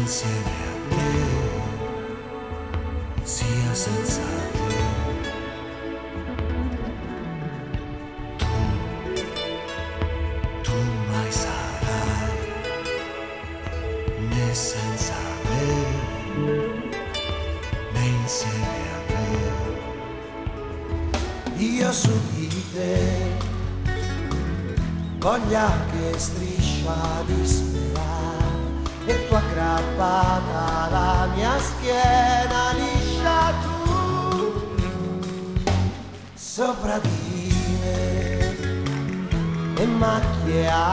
insieme a te, sia senza te. Tu mai sarai né senza me, né insieme a me. Io su di te, con gli occhi e striscia disperata, e tu aggrappata alla mia schiena liscia, tu sopra di me, e macchie